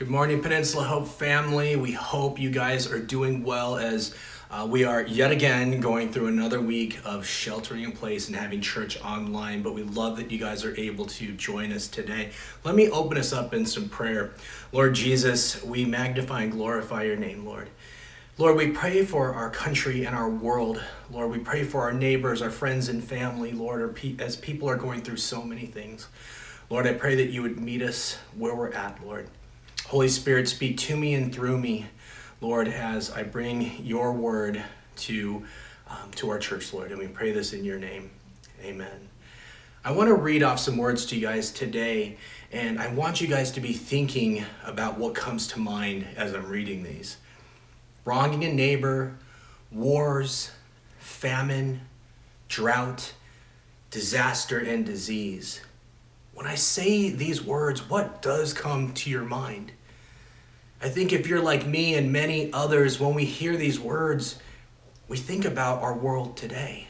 Good morning, Peninsula Hope family. We hope you guys are doing well as we are yet again going through another week of sheltering in place and having church online, but we love that you guys are able to join us today. Let me open us up in some prayer. Lord Jesus, we magnify and glorify your name, Lord. Lord, we pray for our country and our world. Lord, we pray for our neighbors, our friends and family, Lord, as people are going through so many things. Lord, I pray that you would meet us where we're at, Lord. Holy Spirit, speak to me and through me, Lord, as I bring your word to our church, Lord. And we pray this in your name. Amen. I want to read off some words to you guys today, and I want you guys to be thinking about what comes to mind as I'm reading these. Wronging a neighbor, wars, famine, drought, disaster, and disease. When I say these words, what does come to your mind? I think if you're like me and many others, when we hear these words, we think about our world today.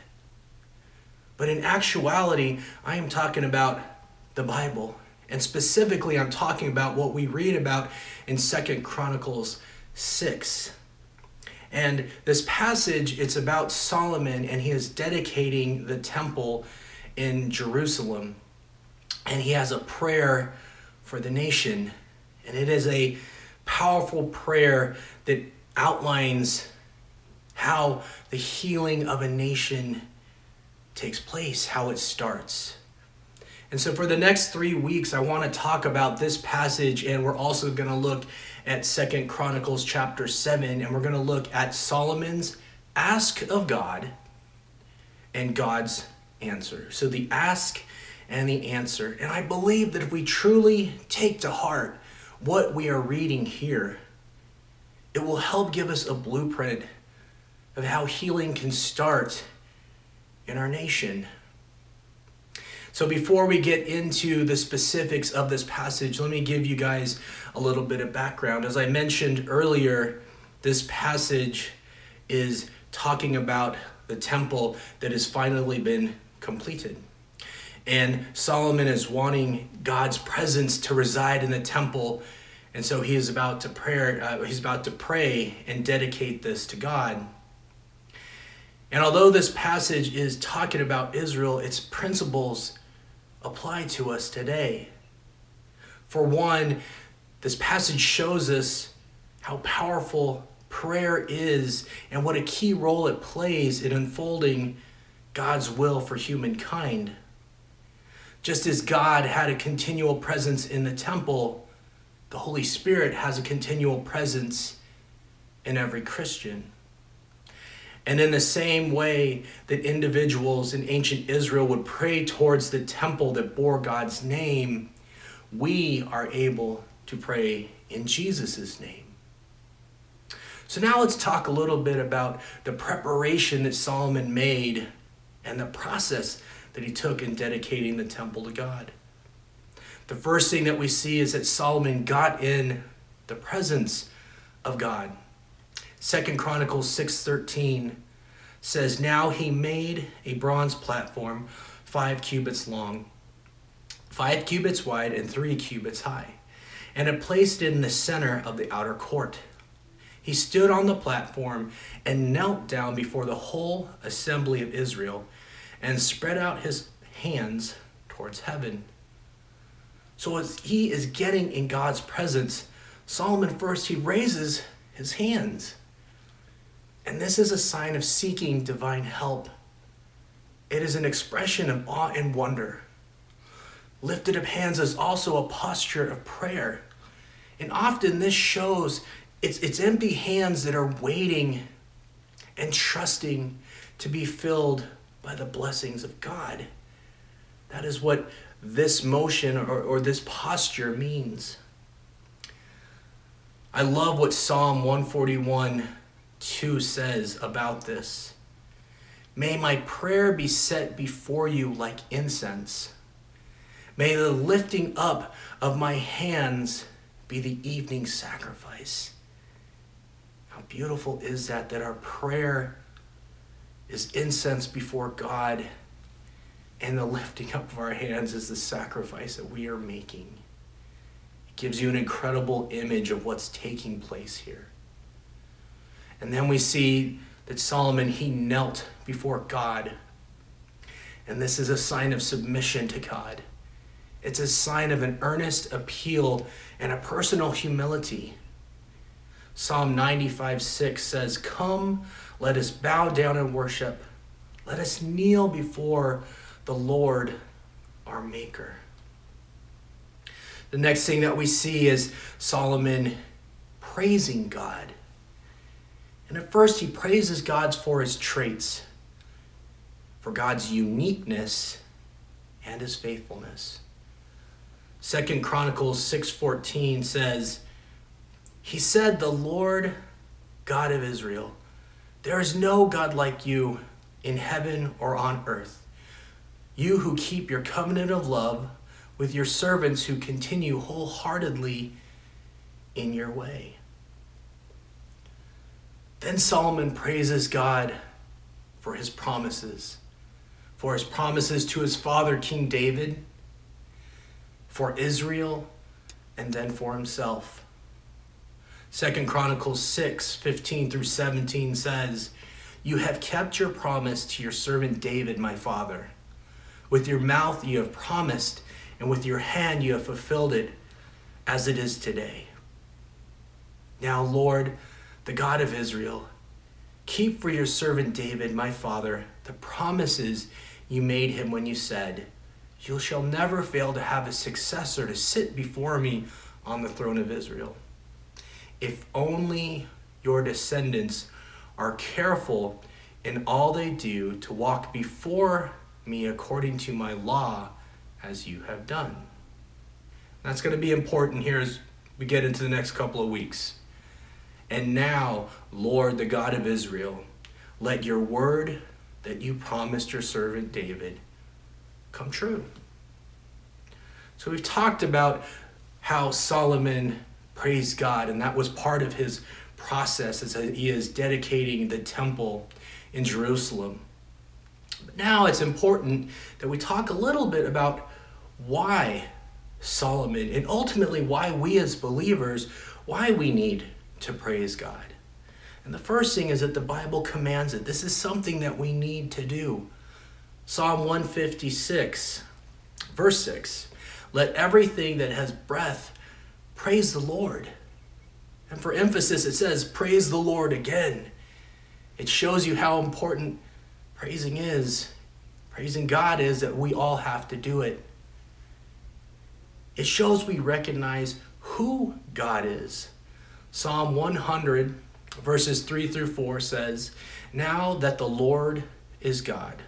But in actuality, I am talking about the Bible. And specifically, I'm talking about what we read about in 2 Chronicles 6. And this passage, it's about Solomon, and he is dedicating the temple in Jerusalem. And he has a prayer for the nation. And it is a powerful prayer that outlines how the healing of a nation takes place, how it starts. And so for the next 3 weeks, I want to talk about this passage, and we're also going to look at 2 Chronicles chapter 7, and we're going to look at Solomon's ask of God and God's answer. So the ask and the answer. And I believe that if we truly take to heart what we are reading here, it will help give us a blueprint of how healing can start in our nation. So before we get into the specifics of this passage, let me give you guys a little bit of background. As I mentioned earlier, this passage is talking about the temple that has finally been completed. And Solomon is wanting God's presence to reside in the temple, and so he is about to pray and dedicate this to God. And although this passage is talking about Israel, its principles apply to us today. For one, this passage shows us how powerful prayer is and what a key role it plays in unfolding God's will for humankind. Just as God had a continual presence in the temple, the Holy Spirit has a continual presence in every Christian. And in the same way that individuals in ancient Israel would pray towards the temple that bore God's name, we are able to pray in Jesus' name. So now let's talk a little bit about the preparation that Solomon made and the process that he took in dedicating the temple to God. The first thing that we see is that Solomon got in the presence of God. 2 Chronicles 6:13 says, "Now he made a bronze platform 5 cubits long, 5 cubits wide, and 3 cubits high, and had placed it in the center of the outer court. He stood on the platform and knelt down before the whole assembly of Israel and spread out his hands towards heaven." So as he is getting in God's presence, Solomon first, he raises his hands. And this is a sign of seeking divine help. It is an expression of awe and wonder. Lifted up hands is also a posture of prayer. And often this shows it's empty hands that are waiting and trusting to be filled by the blessings of God. That is what this motion or this posture means. I love what Psalm 141:2 says about this. "May my prayer be set before you like incense. May the lifting up of my hands be the evening sacrifice." How beautiful is that our prayer is incense before God, and the lifting up of our hands is the sacrifice that we are making. gives you an incredible image of what's taking place here. And then we see that Solomon, he knelt before God. And this is a sign of submission to God. It's a sign of an earnest appeal and a personal humility. Psalm 95:6 says, "Come, let us bow down and worship. Let us kneel before the Lord, our Maker." The next thing that we see is Solomon praising God. And at first he praises God for his traits, for God's uniqueness and his faithfulness. 2 Chronicles 6:14 says, "He said, 'The Lord God of Israel, there is no God like you in heaven or on earth. You who keep your covenant of love with your servants who continue wholeheartedly in your way.'" Then Solomon praises God for his promises to his father, King David, for Israel, and then for himself. 2 Chronicles 6:15-17 says, "You have kept your promise to your servant David, my father. With your mouth you have promised, and with your hand you have fulfilled it, as it is today. Now, Lord, the God of Israel, keep for your servant David, my father, the promises you made him when you said, 'You shall never fail to have a successor to sit before me on the throne of Israel.' If only your descendants are careful in all they do to walk before me according to my law, as you have done." That's going to be important here as we get into the next couple of weeks. "And now, Lord, the God of Israel, let your word that you promised your servant David come true." So we've talked about how Solomon praised God, and that was part of his process as he is dedicating the temple in Jerusalem. But now it's important that we talk a little bit about why Solomon, and ultimately why we as believers, why we need to praise God. And the first thing is that the Bible commands it. This is something that we need to do. Psalm 156, verse 6, "Let everything that has breath praise the Lord." And for emphasis, it says, "Praise the Lord" again. It shows you how important praising is. Praising God is that we all have to do it. It shows we recognize who God is. Psalm 100, verses 3-4 says, Know that the Lord is God.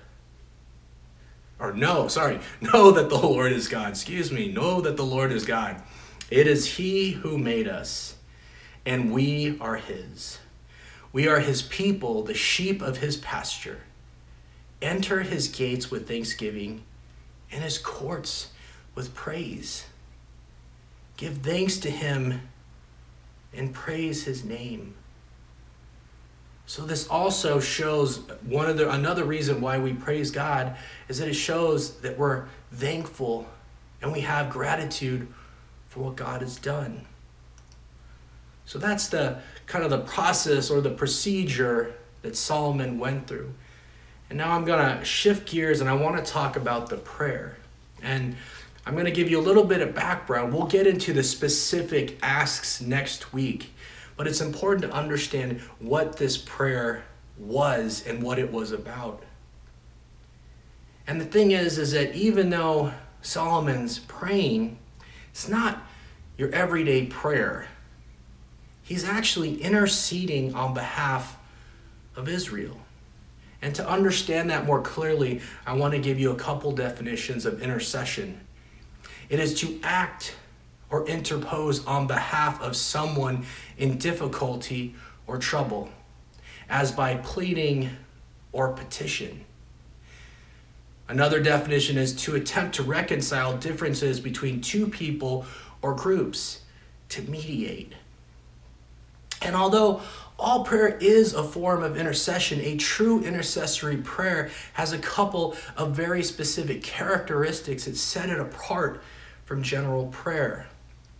Know that the Lord is God. Know that the Lord is God. It is he who made us, and we are his. We are his people, the sheep of his pasture. Enter his gates with thanksgiving and his courts with praise. Give thanks to him and praise his name. So this also shows another reason why we praise God is that it shows that we're thankful and we have gratitude for what God has done. So that's the kind of the process or the procedure that Solomon went through. And now I'm going to shift gears and I want to talk about the prayer. And I'm going to give you a little bit of background. We'll get into the specific asks next week, but it's important to understand what this prayer was and what it was about. And the thing is that even though Solomon's praying, it's not your everyday prayer. He's actually interceding on behalf of Israel. And to understand that more clearly, I want to give you a couple definitions of intercession. It is to act or interpose on behalf of someone in difficulty or trouble, as by pleading or petition. Another definition is to attempt to reconcile differences between two people or groups, to mediate. And although all prayer is a form of intercession, a true intercessory prayer has a couple of very specific characteristics that set it apart from general prayer.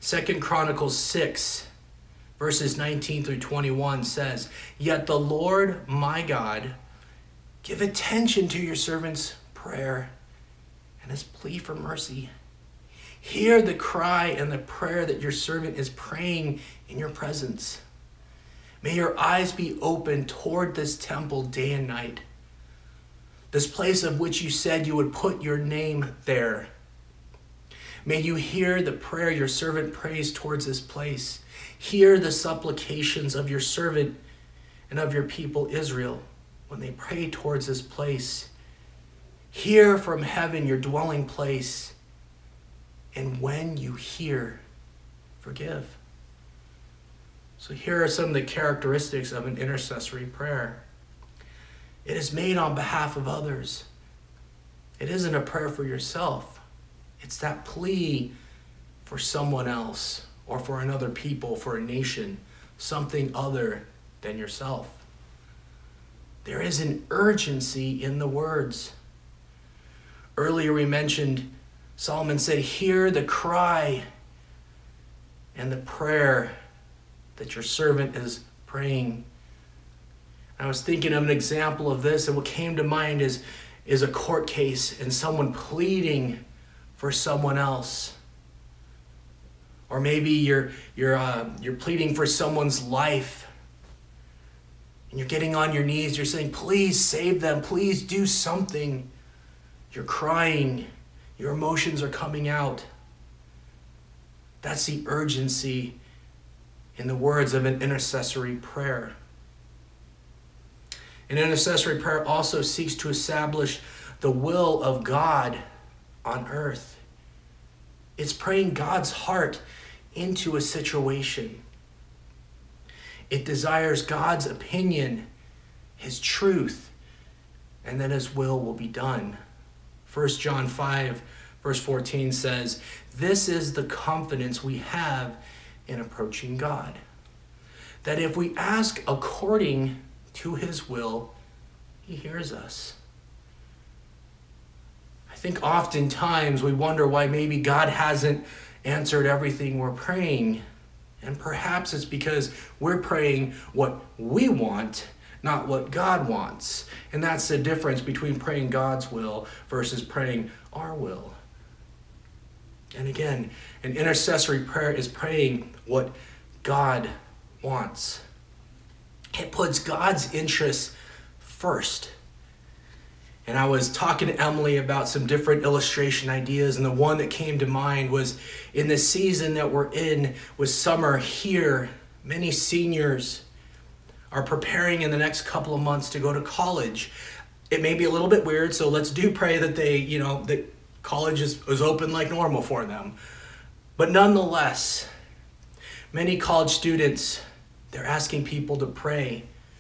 2 Chronicles 6, verses 19 through 21 says, "Yet the Lord my God, give attention to your servant's prayer and his plea for mercy. Hear the cry and the prayer that your servant is praying in your presence. May your eyes be open toward this temple day and night, this place of which you said you would put your name there. May you hear the prayer your servant prays towards this place. Hear the supplications of your servant and of your people Israel when they pray towards this place. Hear from heaven your dwelling place, and when you hear, forgive." So here are some of the characteristics of an intercessory prayer. It is made on behalf of others. It isn't a prayer for yourself. It's that plea for someone else or for another people, for a nation, something other than yourself. There is an urgency in the words. Earlier we mentioned Solomon said, "Hear the cry and the prayer that your servant is praying." I was thinking of an example of this, and what came to mind is a court case and someone pleading for someone else. Or maybe you're pleading for someone's life, and you're getting on your knees. You're saying, "Please save them. Please do something." You're crying. Your emotions are coming out. That's the urgency in the words of an intercessory prayer. An intercessory prayer also seeks to establish the will of God on earth. It's praying God's heart into a situation. It desires God's opinion, his truth, and then his will be done. 1 John 5, verse 14 says, "This is the confidence we have in approaching God, that if we ask according to his will, he hears us." I think oftentimes we wonder why maybe God hasn't answered everything we're praying. And perhaps it's because we're praying what we want, not what God wants. And that's the difference between praying God's will versus praying our will. And again, an intercessory prayer is praying what God wants. It puts God's interests first. And I was talking to Emily about some different illustration ideas, and the one that came to mind was in the season that we're in with summer here, many seniors are preparing in the next couple of months to go to college. It may be a little bit weird, so let's do pray that that college is open like normal for them. But nonetheless, many college students, they're asking people to pray.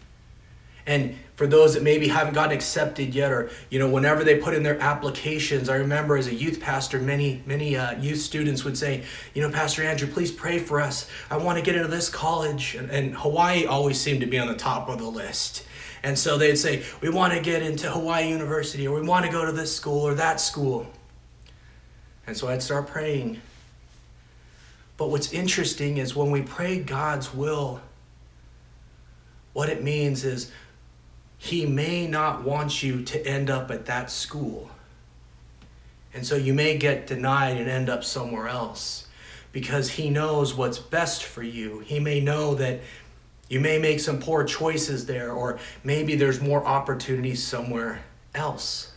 And for those that maybe haven't gotten accepted yet, or whenever they put in their applications, I remember as a youth pastor, many youth students would say, "Pastor Andrew, please pray for us. I want to get into this college." And Hawaii always seemed to be on the top of the list. And so they'd say, "We want to get into Hawaii University," or "We want to go to this school or that school." And so I'd start praying. But what's interesting is when we pray God's will, what it means is he may not want you to end up at that school. And so you may get denied and end up somewhere else because he knows what's best for you. He may know that you may make some poor choices there, or maybe there's more opportunities somewhere else.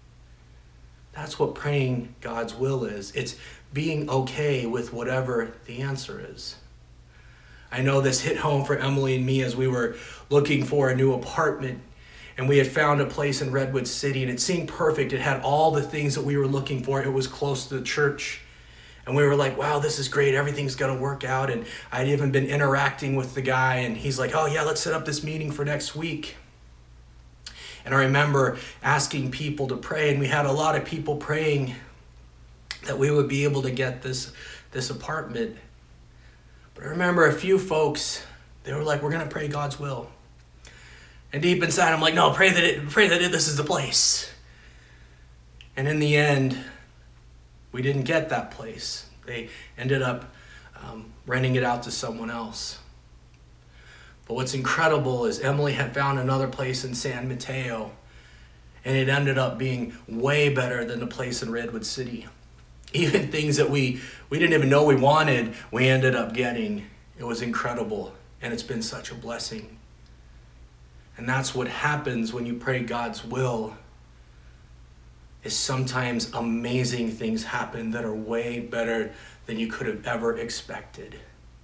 That's what praying God's will is. It's being okay with whatever the answer is. I know this hit home for Emily and me as we were looking for a new apartment, and we had found a place in Redwood City, and it seemed perfect. It had all the things that we were looking for. It was close to the church. And we were like, wow, this is great. Everything's going to work out. And I'd even been interacting with the guy, and he's like, "Oh yeah, let's set up this meeting for next week." And I remember asking people to pray, and we had a lot of people praying that we would be able to get this apartment. But I remember a few folks, they were like, "We're going to pray God's will." And deep inside, I'm like, "No, pray that this is the place." And in the end, we didn't get that place. They ended up renting it out to someone else. But what's incredible is Emily had found another place in San Mateo, and it ended up being way better than the place in Redwood City. Even things that we didn't even know we wanted, we ended up getting. It was incredible, and it's been such a blessing. And that's what happens when you pray God's will, is sometimes amazing things happen that are way better than you could have ever expected.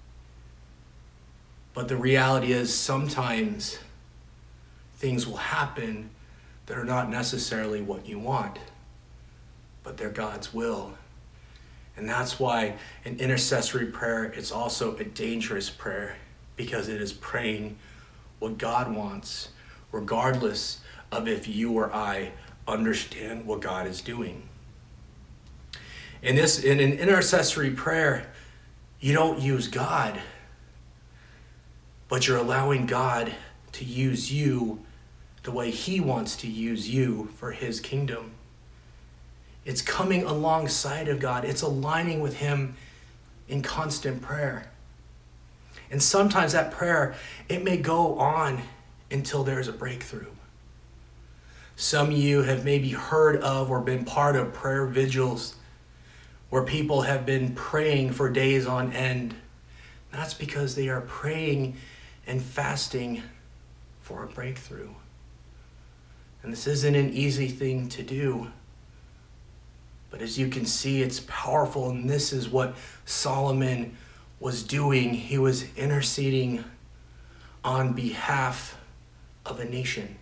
But the reality is sometimes things will happen that are not necessarily what you want, but they're God's will. And that's why an intercessory prayer is also a dangerous prayer, because it is praying what God wants, regardless of if you or I understand what God is doing. In an intercessory prayer, you don't use God, but you're allowing God to use you the way he wants to use you for his kingdom. It's coming alongside of God. It's aligning with him in constant prayer. And sometimes that prayer, it may go on until there's a breakthrough. Some of you have maybe heard of or been part of prayer vigils where people have been praying for days on end. That's because they are praying and fasting for a breakthrough. And this isn't an easy thing to do. But as you can see, it's powerful, and this is what Solomon was doing. He was interceding on behalf of a nation.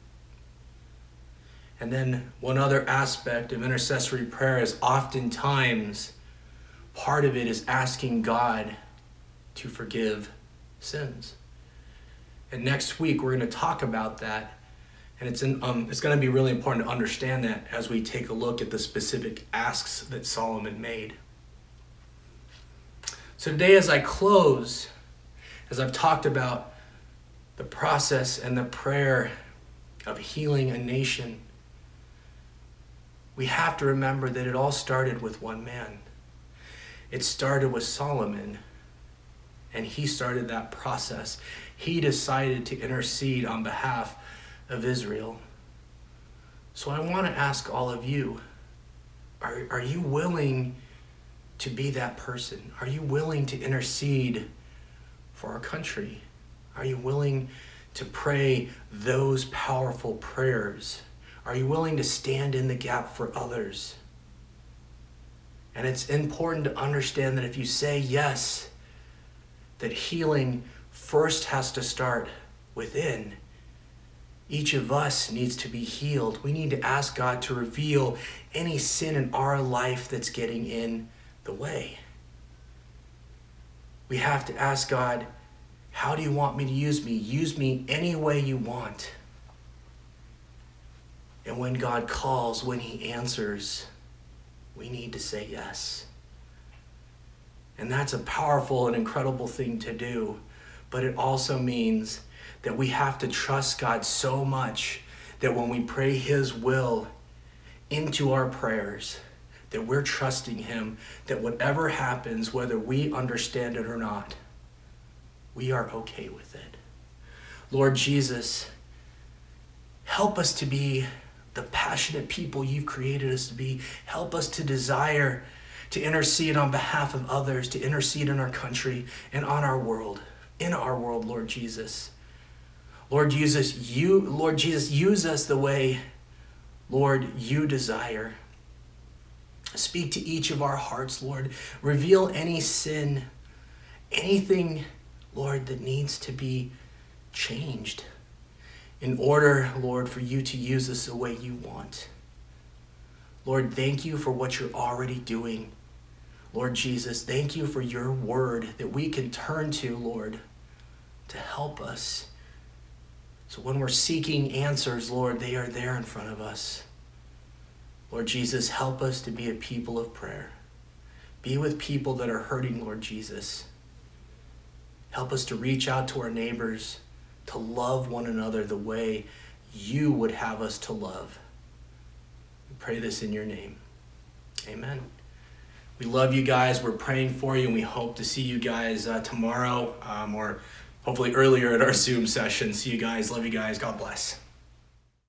And then one other aspect of intercessory prayer is oftentimes part of it is asking God to forgive sins. And next week we're going to talk about that. And it's going to be really important to understand that as we take a look at the specific asks that Solomon made. So today, as I close, as I've talked about the process and the prayer of healing a nation, we have to remember that it all started with one man. It started with Solomon, and he started that process. He decided to intercede on behalf of Israel. So I want to ask all of you, are you willing to be that person? Are you willing to intercede for our country? Are you willing to pray those powerful prayers? Are you willing to stand in the gap for others? And it's important to understand that if you say yes, that healing first has to start within. Each of us needs to be healed. We need to ask God to reveal any sin in our life that's getting in the way. We have to ask God, how do you want me to use me? Use me any way you want. And when God calls, when he answers, we need to say yes. And that's a powerful and incredible thing to do. But it also means that we have to trust God so much that when we pray his will into our prayers, that we're trusting him, that whatever happens, whether we understand it or not, we are okay with it. Lord Jesus, help us to be the passionate people you've created us to be. Help us to desire to intercede on behalf of others, to intercede in our country and on our world, in our world, Lord Jesus. Lord Jesus, use us the way, Lord, you desire. Speak to each of our hearts, Lord. Reveal any sin, anything, Lord, that needs to be changed in order, Lord, for you to use us the way you want. Lord, thank you for what you're already doing. Lord Jesus, thank you for your word that we can turn to, Lord, to help us. So when we're seeking answers, Lord, they are there in front of us. Lord Jesus, help us to be a people of prayer. Be with people that are hurting, Lord Jesus. Help us to reach out to our neighbors, to love one another the way you would have us to love. We pray this in your name. Amen. We love you guys. We're praying for you, and we hope to see you guys tomorrow or hopefully earlier at our Zoom session. See you guys. Love you guys. God bless.